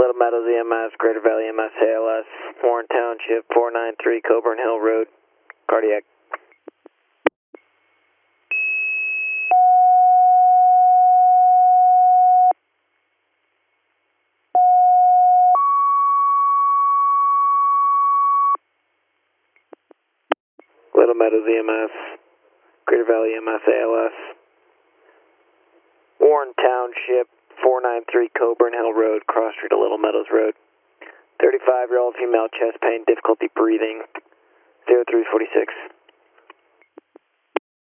Little Meadows EMS, Greater Valley EMS, ALS, Warren Township, 493 Coburn Hill Road, cardiac. Little Meadows EMS, Greater Valley EMS, ALS, Warren Township, 493 Coburn Hill Road, cross street of Little Meadows Road. 35-year-old female, chest pain, difficulty breathing, 0346.